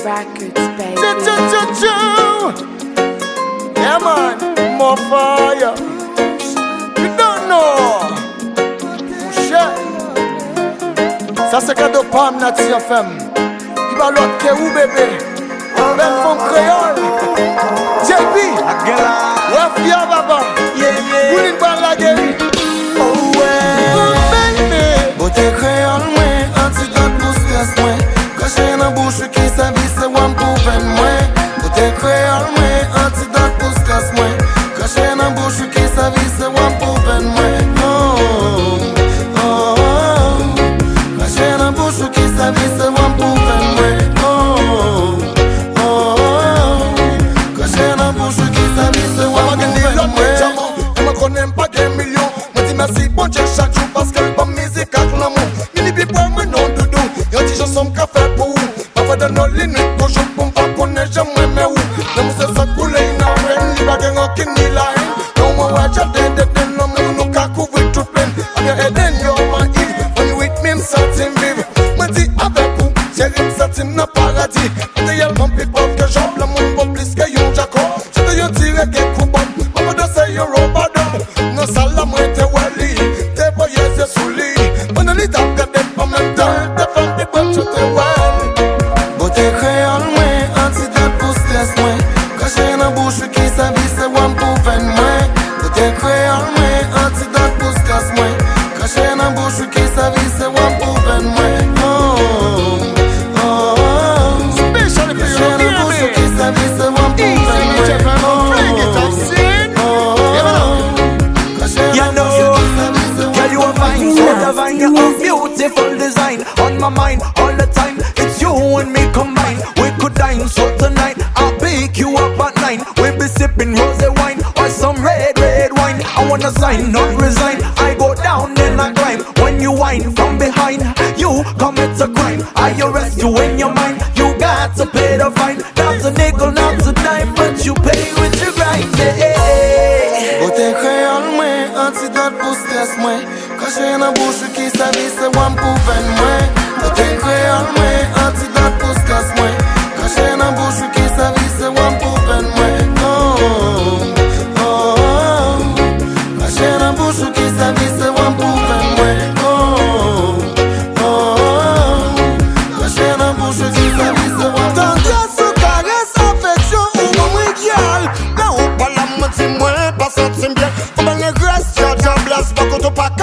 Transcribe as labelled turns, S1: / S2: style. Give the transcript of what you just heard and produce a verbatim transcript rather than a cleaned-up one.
S1: Records, baby.
S2: Yeah, man, more fire. You don't know. Shit. Ça, c'est cadeau Pam Nati F M. Il va l'autre que où, bébé? Ben femme créole. J P. Wafia, baba.
S3: Yeah, yeah.
S2: Vous n'êtes la gueule.
S3: Oh, ouais.
S2: Baby.
S3: Beauté créole, moi, antidote pour stress, moi. Caché dans bouche qui s'avise, c'est one pour vingt, moi. Beauté créole, moi, antidote pour stress, moi. Caché dans bouche qui s'avise, c'est one pour vingt, moi. Oh, oh, oh. Caché dans bouche qui s'avise, c'est one pour vingt, moi. Oh, oh, oh. Caché dans bouche qui s'avise, c'est one pour vingt, moi.
S2: Je me connais pas des millions. Je dis merci, bon Dieu, chaque jour parce que la musique a tout l'amour. Mini pipo, moi non doudou. Y'a dit je suis un café pour vous. Papa de nos lignes, toujours pour me pas connaître, j'aime mais où. Le musée ça coule, il n'a rien, il va gagner aucun ni la haine. Non, moi, j'ai des des des noms, nous nous qu'à couvrir toute peine. I'm your head and you're my heel. When you with me, m'sentime vivre. Moi dis avec vous, j'ai rien m'sentime dans paradis. T'es y'a mon pipo que j'offre, le monde va plus que yon Jacob. J'ai de yon tiré qu'un coup bon. Papa de say you're robot. No sala muerte wali, te voy a hacer su li. Cuando le da que te comentar, te fan de cuatro te wali.
S3: Beauté créole, moi, antidote pour stress, moi. Caché dans bouche qui s'avise, c'est one pour vingt, moi. Beauté créole, moi, antidote pour stress, moi. Caché dans bouche qui s'avise, c'est one pour vingt, moi. Oh, oh, oh.
S2: Special if
S3: Caché dans bouche qui s'avise, c'est one pour vingt, moi.
S4: You're a beautiful design on my mind all the time. It's you and me combined. We could dine so tonight. I'll pick you up at nine. We'll be sipping rosé wine or some red, red wine. I wanna sign, not resign. I go down then I climb. When you whine from behind, you commit a crime. I arrest you in your mind. You got to pay the fine. Not a nickel, not a dime, but you pay with your grind. Yeah.
S3: Beauté créole, moi, antidote pour stress, moi. Caché dans bouche qui s'avise, c'est one pour vingt, moi. Beauté créole, moi, antidote pour stress, moi. Caché dans bouche qui s'avise, c'est one pour vingt, moi. Oh, oh, oh. Caché dans bouche qui s'avise, c'est one pour vingt, moi. Oh, oh, oh. Caché dans bouche qui s'avise, c'est one pour vingt, moi.
S2: Tendresse ou caresse, affection ou moment idéal. Là où pas la moitié, moi, pas sentir bien. Faut bien le reste, y'a déjà blesse, pas qu'on te pas